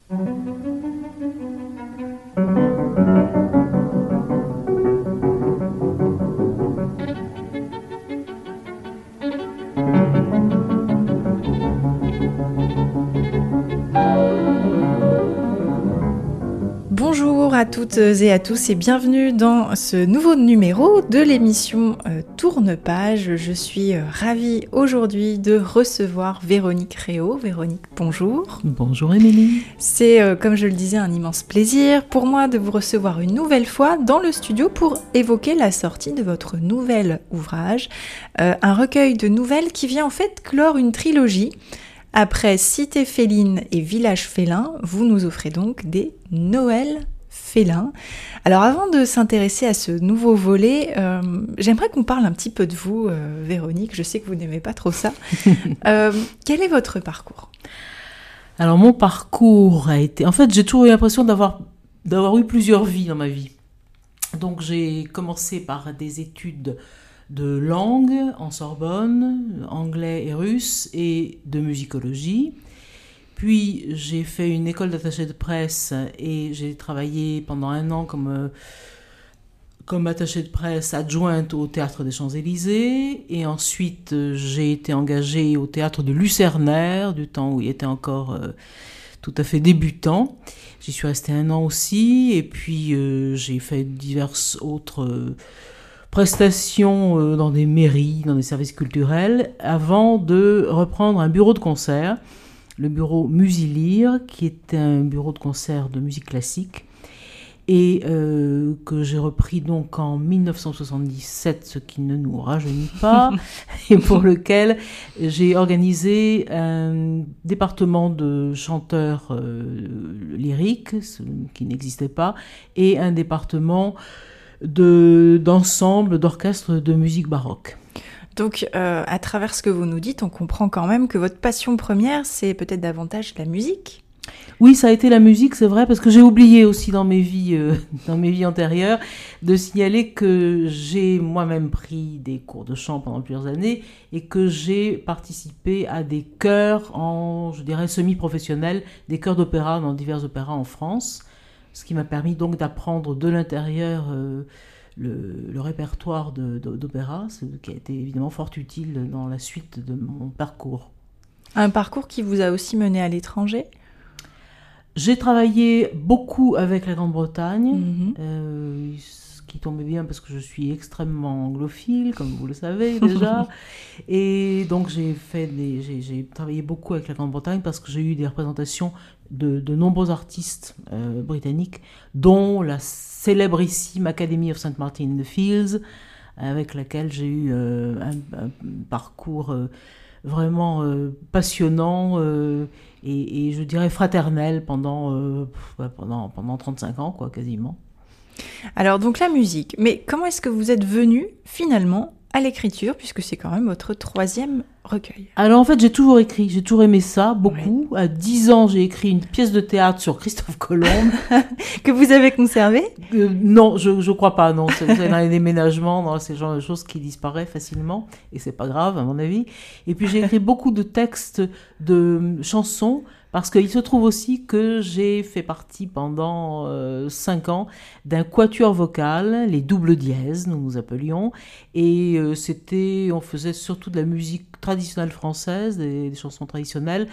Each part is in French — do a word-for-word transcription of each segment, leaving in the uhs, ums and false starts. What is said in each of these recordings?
Bonjour à toutes et à tous et bienvenue dans ce nouveau numéro de l'émission euh, Tourne-Page. Je suis euh, ravie aujourd'hui de recevoir Véronique Réau. Véronique, bonjour. Bonjour Émilie. C'est, euh, comme je le disais, un immense plaisir pour moi de vous recevoir une nouvelle fois dans le studio pour évoquer la sortie de votre nouvel ouvrage, euh, un recueil de nouvelles qui vient en fait clore une trilogie. Après Cité féline et Village félin, vous nous offrez donc des Noëls félins. Alors avant de s'intéresser à ce nouveau volet, euh, j'aimerais qu'on parle un petit peu de vous, euh, Véronique. Je sais que vous n'aimez pas trop ça. euh, quel est votre parcours ? Alors mon parcours a été... En fait, j'ai toujours eu l'impression d'avoir, d'avoir eu plusieurs vies dans ma vie. Donc j'ai commencé par des études de langue en Sorbonne, anglais et russe, et de musicologie. Puis j'ai fait une école d'attaché de presse et j'ai travaillé pendant un an comme, euh, comme attachée de presse adjointe au Théâtre des Champs-Élysées. Et ensuite euh, j'ai été engagée au Théâtre de Lucernaire, du temps où il était encore euh, tout à fait débutant. J'y suis restée un an aussi, et puis euh, j'ai fait diverses autres... Euh, prestations euh, dans des mairies, dans des services culturels, avant de reprendre un bureau de concert, le bureau Musilire, qui était un bureau de concert de musique classique, et euh, que j'ai repris donc en dix-neuf cent soixante-dix-sept, ce qui ne nous rajeunit pas, et pour lequel j'ai organisé un département de chanteurs euh, lyriques, ce qui n'existait pas, et un département De, d'ensemble, d'orchestre de musique baroque. Donc, euh, à travers ce que vous nous dites, on comprend quand même que votre passion première, c'est peut-être davantage la musique. Oui, ça a été la musique, c'est vrai, parce que j'ai oublié aussi dans mes vies, euh, dans mes vies antérieures de signaler que j'ai moi-même pris des cours de chant pendant plusieurs années et que j'ai participé à des chœurs en, je dirais, semi-professionnels, des chœurs d'opéra dans divers opéras en France. Ce qui m'a permis donc d'apprendre de l'intérieur euh, le, le répertoire de, de, d'opéra, ce qui a été évidemment fort utile dans la suite de mon parcours. Un parcours qui vous a aussi mené à l'étranger ? J'ai travaillé beaucoup avec la Grande-Bretagne, Mm-hmm. euh, ce qui tombait bien parce que je suis extrêmement anglophile, comme vous le savez déjà. Et donc j'ai, fait des, j'ai, j'ai travaillé beaucoup avec la Grande-Bretagne parce que j'ai eu des représentations de, de nombreux artistes euh, britanniques, dont la célébrissime Academy of Saint Martin in the Fields, avec laquelle j'ai eu euh, un, un parcours euh, vraiment euh, passionnant euh, et, et je dirais fraternel pendant, euh, pendant, pendant trente-cinq ans, quoi, quasiment. Alors donc la musique, mais comment est-ce que vous êtes venu finalement à l'écriture, puisque c'est quand même votre troisième recueil ? Alors en fait, j'ai toujours écrit, j'ai toujours aimé ça, beaucoup. Oui. À dix ans, j'ai écrit une pièce de théâtre sur Christophe Colomb. Que vous avez conservé ? euh, Non, je je crois pas, non. C'est, c'est dans les déménagements, non, c'est le genre de choses qui disparaît facilement, et c'est pas grave, à mon avis. Et puis j'ai écrit beaucoup de textes de chansons, parce qu'il se trouve aussi que j'ai fait partie pendant euh, cinq ans d'un quatuor vocal, les doubles dièses, nous nous appelions, et euh, c'était, on faisait surtout de la musique traditionnelle française, des, des chansons traditionnelles,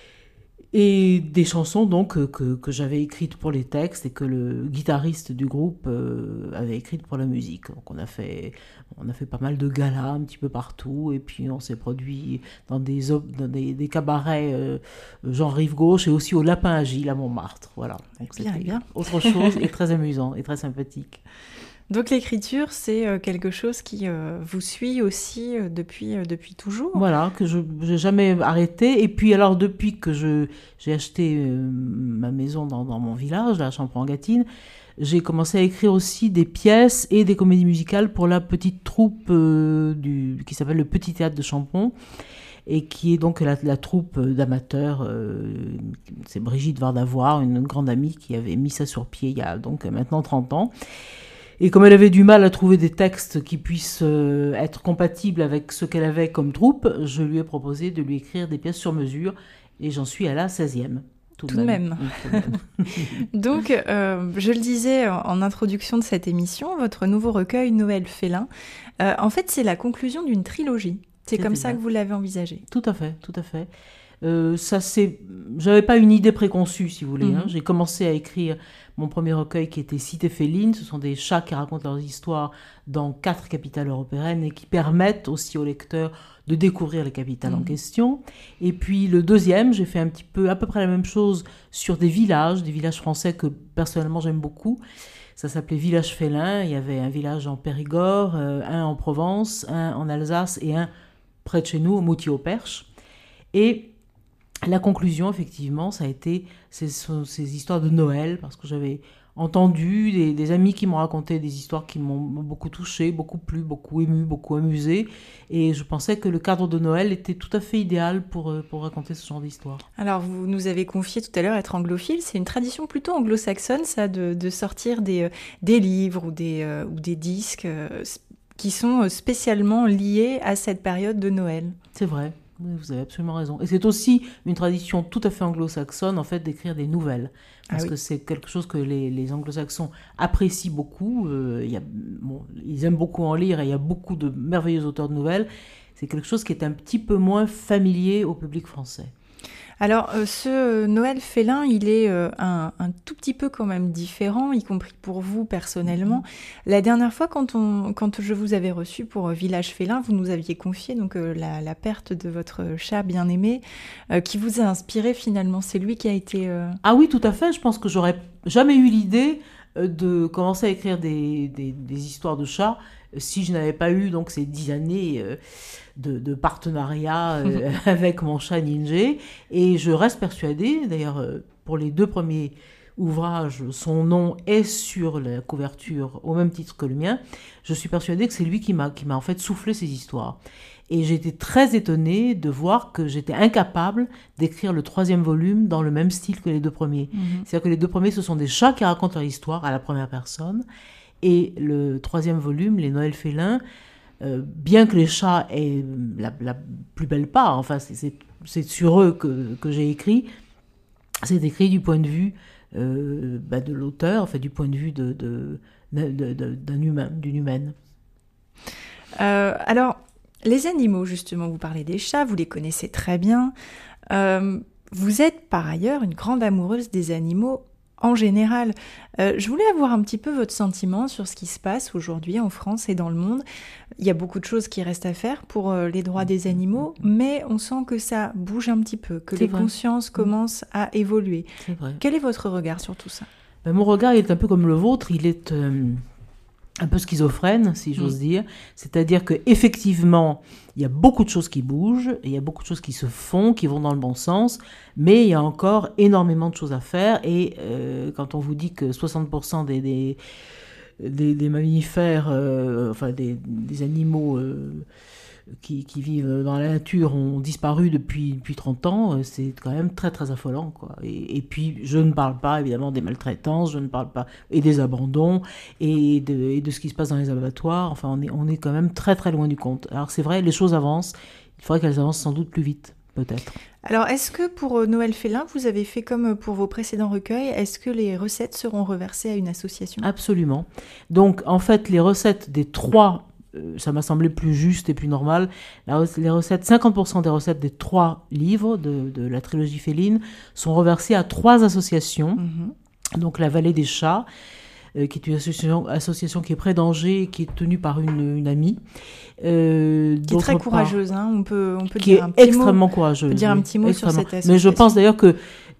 et des chansons donc que, que, que j'avais écrites pour les textes et que le guitariste du groupe euh, avait écrites pour la musique. Donc on a fait, on a fait pas mal de galas un petit peu partout, et puis on s'est produit dans des, dans des, des cabarets euh, genre Rive Gauche et aussi au Lapin Agile à Montmartre. Voilà. Donc bien, c'était bien. autre chose et très amusant et très sympathique. Donc l'écriture, c'est euh, quelque chose qui euh, vous suit aussi euh, depuis, euh, depuis toujours ? Voilà, que je n'ai jamais arrêté. Et puis alors, depuis que je, j'ai acheté euh, ma maison dans, dans mon village, là, à Champran-Gâtine, j'ai commencé à écrire aussi des pièces et des comédies musicales pour la petite troupe euh, du, qui s'appelle le Petit Théâtre de Champon, et qui est donc la, la troupe d'amateurs. Euh, c'est Brigitte Vardavoir, une grande amie, qui avait mis ça sur pied il y a donc maintenant trente ans. Et comme elle avait du mal à trouver des textes qui puissent euh, être compatibles avec ce qu'elle avait comme troupe, je lui ai proposé de lui écrire des pièces sur mesure, et j'en suis à la seizième. Tout, tout de même. même. Oui, tout de même. Donc, euh, je le disais en introduction de cette émission, votre nouveau recueil Noël félin, euh, en fait, c'est la conclusion d'une trilogie. C'est, c'est comme ça, ça que vous l'avez envisagé. Tout à fait, tout à fait. Euh, ça c'est, j'avais pas une idée préconçue, si vous voulez. Mm-hmm. Hein. J'ai commencé à écrire mon premier recueil qui était Cité féline. Ce sont des chats qui racontent leurs histoires dans quatre capitales européennes et qui permettent aussi aux lecteurs de découvrir les capitales mmh. en question. Et puis le deuxième, j'ai fait un petit peu, à peu près la même chose sur des villages, des villages français que personnellement j'aime beaucoup. Ça s'appelait Village félin. Il y avait un village en Périgord, euh, un en Provence, un en Alsace et un près de chez nous, au Moutier-au-Perche. Et la conclusion, effectivement, ça a été ces, ces histoires de Noël, parce que j'avais entendu des, des amis qui m'ont raconté des histoires qui m'ont beaucoup touchée, beaucoup plu, beaucoup ému, beaucoup amusé. Et je pensais que le cadre de Noël était tout à fait idéal pour, pour raconter ce genre d'histoire. Alors, vous nous avez confié tout à l'heure être anglophile. C'est une tradition plutôt anglo-saxonne, ça, de, de sortir des, des livres ou des, euh, ou des disques euh, qui sont spécialement liés à cette période de Noël. C'est vrai. Oui, vous avez absolument raison. Et c'est aussi une tradition tout à fait anglo-saxonne, en fait, d'écrire des nouvelles. Parce ah oui. que c'est quelque chose que les, les anglo-saxons apprécient beaucoup. Euh, il y a, bon, ils aiment beaucoup en lire et il y a beaucoup de merveilleux auteurs de nouvelles. C'est quelque chose qui est un petit peu moins familier au public français. Alors, euh, ce Noël félin, il est euh, un, un tout petit peu quand même différent, y compris pour vous personnellement. Mmh. La dernière fois, quand, on, quand je vous avais reçu pour euh, Village félin, vous nous aviez confié donc, euh, la, la perte de votre chat bien-aimé, euh, qui vous a inspiré finalement. C'est lui qui a été... Euh... Ah oui, tout à fait. Je pense que j'aurais jamais eu l'idée de commencer à écrire des, des, des histoires de chats si je n'avais pas eu donc ces dix années euh, de, de partenariat euh, avec mon chat Ninja. Et je reste persuadée, d'ailleurs euh, pour les deux premiers ouvrages, son nom est sur la couverture au même titre que le mien, je suis persuadée que c'est lui qui m'a, qui m'a en fait soufflé ces histoires. Et j'ai été très étonnée de voir que j'étais incapable d'écrire le troisième volume dans le même style que les deux premiers. Mmh. C'est-à-dire que les deux premiers, ce sont des chats qui racontent leur histoire à la première personne. Et le troisième volume, Les Noëls félins, euh, bien que les chats aient la, la plus belle part, enfin c'est, c'est, c'est sur eux que, que j'ai écrit, c'est écrit du point de vue euh, bah, de l'auteur, enfin du point de vue de, de, de, de, de, d'un humain, d'une humaine. Euh, alors... Les animaux, justement, vous parlez des chats, vous les connaissez très bien. Euh, vous êtes par ailleurs une grande amoureuse des animaux en général. Euh, je voulais avoir un petit peu votre sentiment sur ce qui se passe aujourd'hui en France et dans le monde. Il y a beaucoup de choses qui restent à faire pour euh, les droits des animaux, mais on sent que ça bouge un petit peu, que C'est les vrai. consciences commencent à évoluer. C'est vrai. Quel est votre regard sur tout ça ? Ben, mon regard il est un peu comme le vôtre, il est... Euh... un peu schizophrène, si j'ose mmh. dire. C'est-à-dire qu'effectivement, il y a beaucoup de choses qui bougent, il y a beaucoup de choses qui se font, qui vont dans le bon sens, mais il y a encore énormément de choses à faire. Et euh, quand on vous dit que soixante pour cent des, des, des, des mammifères, euh, enfin des, des animaux euh, qui, qui vivent dans la nature ont disparu depuis, depuis trente ans, c'est quand même très très affolant, quoi. Et, et puis je ne parle pas évidemment des maltraitances, je ne parle pas et des abandons et de, et de ce qui se passe dans les abattoirs. Enfin on est, on est quand même très très loin du compte. Alors c'est vrai, les choses avancent, il faudrait qu'elles avancent sans doute plus vite, peut-être. Alors est-ce que pour Noël félin, vous avez fait comme pour vos précédents recueils, est-ce que les recettes seront reversées à une association ? Absolument. Donc en fait les recettes des trois, ça m'a semblé plus juste et plus normal. La, les recettes, cinquante pour cent des recettes des trois livres de, de la trilogie féline sont reversées à trois associations. Mmh. Donc la Vallée des Chats, euh, qui est une association, association qui est près d'Angers, qui est tenue par une, une amie. Euh, qui est très courageuse, hein. on peut, on peut qui dire est un petit extrêmement mot, courageuse. On peut dire oui, un petit mot sur cette association. Mais je pense d'ailleurs que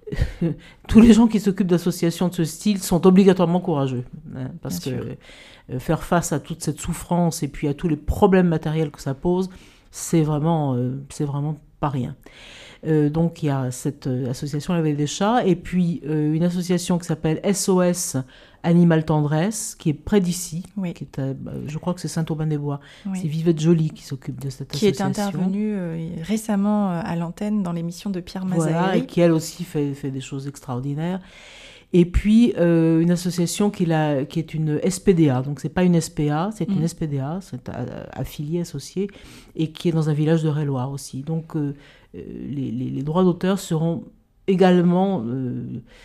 tous les gens qui s'occupent d'associations de ce style sont obligatoirement courageux, hein, parce Bien que sûr. Euh, faire face à toute cette souffrance et puis à tous les problèmes matériels que ça pose, c'est vraiment, euh, c'est vraiment pas rien. Euh, donc il y a cette euh, association La Vallée des Chats et puis euh, une association qui s'appelle S O S Animal Tendresse, qui est près d'ici, oui. qui est à, bah, je crois que c'est Saint-Aubin-des-Bois. Oui. C'est Vivette Joly qui s'occupe de cette qui association. Qui est intervenue euh, récemment euh, à l'antenne dans l'émission de Pierre Mazaheri. Voilà, et qui elle aussi fait, fait des choses extraordinaires. Et puis euh, une association qui est, la, qui est une S P D A, donc c'est pas une S P A, c'est mmh. une S P D A, c'est affilié, associé, et qui est dans un village de Réloir aussi. Donc euh, les, les, les droits d'auteur seront également euh,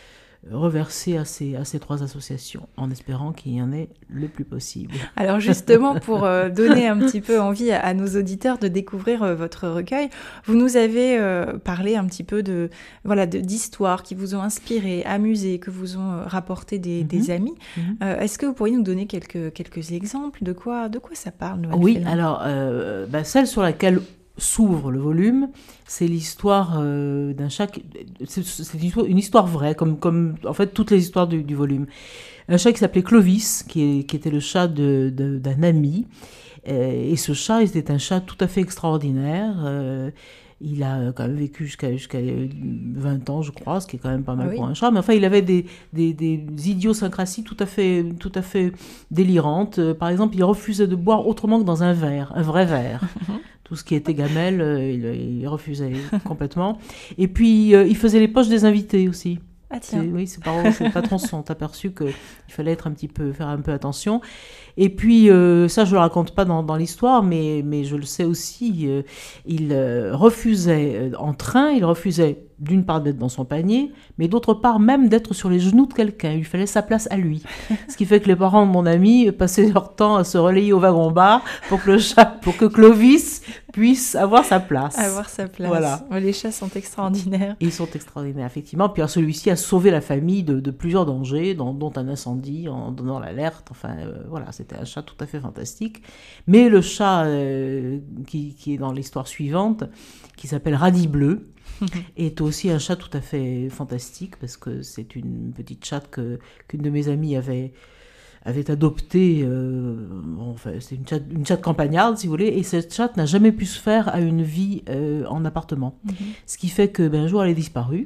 reversé à ces, à ces trois associations, en espérant qu'il y en ait le plus possible. Alors justement, pour euh, donner un petit peu envie à, à nos auditeurs de découvrir euh, votre recueil, vous nous avez euh, parlé un petit peu de, voilà, de, d'histoires qui vous ont inspiré, amusé, que vous ont euh, rapporté des, mm-hmm. des amis. Mm-hmm. Euh, est-ce que vous pourriez nous donner quelques, quelques exemples de quoi, de quoi ça parle, Noël Oui, Félin? alors, euh, bah, celle sur laquelle s'ouvre le volume, c'est l'histoire euh, d'un chat, qui, c'est, c'est une, histoire, une histoire vraie, comme, comme en fait toutes les histoires du, du volume. Un chat qui s'appelait Clovis, qui, est, qui était le chat de, de, d'un ami, euh, et ce chat, c'était un chat tout à fait extraordinaire. Euh, il a quand même vécu jusqu'à, jusqu'à vingt ans, je crois, ce qui est quand même pas mal ah oui. pour un chat. Mais enfin, il avait des, des, des idiosyncrasies tout à fait, tout à fait délirantes. Euh, par exemple, il refusait de boire autrement que dans un verre, un vrai verre. Tout ce qui était gamelle, euh, il, il refusait complètement. Et puis, euh, il faisait les poches des invités aussi. Ah tiens. C'est, oui, ses parents, ses patrons se sont aperçus qu'il fallait être un petit peu, faire un peu attention. Et puis, euh, ça, je ne le raconte pas dans, dans l'histoire, mais, mais je le sais aussi, euh, il euh, refusait euh, en train, il refusait d'une part d'être dans son panier, mais d'autre part même d'être sur les genoux de quelqu'un. Il fallait sa place à lui. Ce qui fait que les parents de mon ami passaient leur temps à se relayer au wagon-bar pour que le chat, pour que Clovis puisse avoir sa place. Avoir sa place. Voilà. Les chats sont extraordinaires. Ils sont extraordinaires, effectivement. Puis celui-ci a sauvé la famille de, de plusieurs dangers, dont, dont un incendie, en donnant l'alerte. Enfin, euh, voilà, c'était un chat tout à fait fantastique. Mais le chat euh, qui, qui est dans l'histoire suivante, qui s'appelle Radis Bleu, est aussi un chat tout à fait fantastique, parce que c'est une petite chatte que, qu'une de mes amies avait, avait adoptée. Euh, bon, enfin, c'est une chatte, une chatte campagnarde, si vous voulez, et cette chatte n'a jamais pu se faire à une vie euh, en appartement. Mm-hmm. Ce qui fait que, ben, un jour, elle est disparue,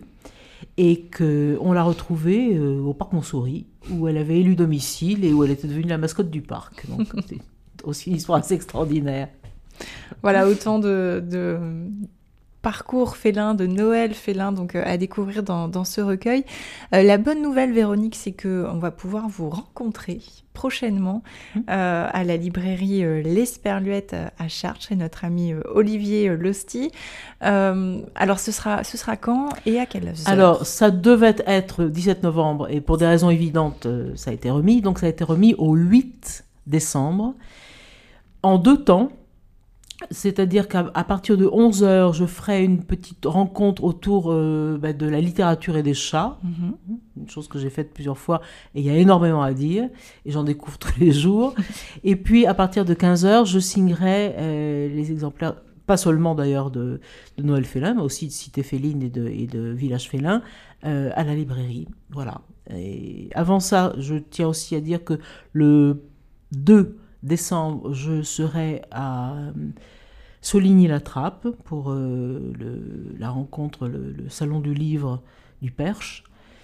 et qu'on l'a retrouvée euh, au parc Montsouris, où elle avait élu domicile et où elle était devenue la mascotte du parc. Donc, c'est aussi une histoire assez extraordinaire. Voilà, autant de... de... parcours félin, de Noël félin, donc euh, à découvrir dans, dans ce recueil. Euh, la bonne nouvelle, Véronique, c'est qu'on va pouvoir vous rencontrer prochainement mmh. euh, à la librairie euh, L'Esperluette à Chartres, chez notre ami euh, Olivier Losty. Euh, alors, ce sera, ce sera quand et à quelle heure? Alors, ça devait être dix-sept novembre, et pour des raisons évidentes, euh, ça a été remis. Donc, ça a été remis au huit décembre, en deux temps. C'est-à-dire qu'à à partir de onze heures, je ferai une petite rencontre autour euh, bah, de la littérature et des chats, mmh. une chose que j'ai faite plusieurs fois, et il y a énormément à dire, et j'en découvre tous les jours. Et puis, à partir de quinze heures, je signerai euh, les exemplaires, pas seulement d'ailleurs de, de Noël Félin, mais aussi de Cité Féline et de, et de Village Félin, euh, à la librairie. Voilà. Et avant ça, je tiens aussi à dire que le deux décembre, je serai à Soligny-la-Trappe pour euh, le, la rencontre, le, le salon du livre du Perche.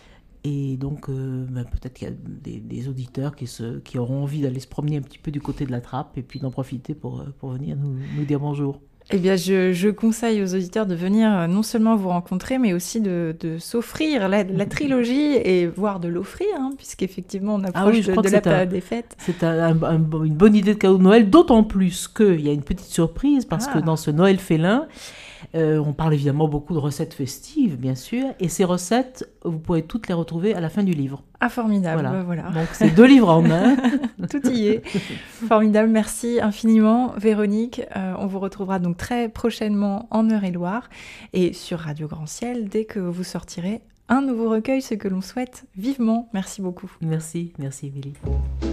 Et donc, euh, ben, peut-être qu'il y a des, des auditeurs qui, se, qui auront envie d'aller se promener un petit peu du côté de la Trappe et puis d'en profiter pour, pour venir nous, nous dire bonjour. Eh bien, je, je conseille aux auditeurs de venir non seulement vous rencontrer, mais aussi de, de s'offrir la, la trilogie et voire de l'offrir, hein, puisqu'effectivement, on approche ah oui, de, de la période des fêtes. C'est un, un, un, une bonne idée de cadeau de Noël, d'autant plus qu'il y a une petite surprise, parce ah. que dans ce Noël Félin, euh, on parle évidemment beaucoup de recettes festives, bien sûr, et ces recettes, vous pourrez toutes les retrouver à la fin du livre. Ah, formidable, voilà. Bah, voilà. Donc, c'est deux livres en un. Tout y est. Formidable, merci infiniment, Véronique. Euh, on vous retrouvera donc très prochainement en Eure-et-Loire et sur Radio Grand Ciel dès que vous sortirez un nouveau recueil, ce que l'on souhaite vivement. Merci beaucoup. Merci, merci, Émilie.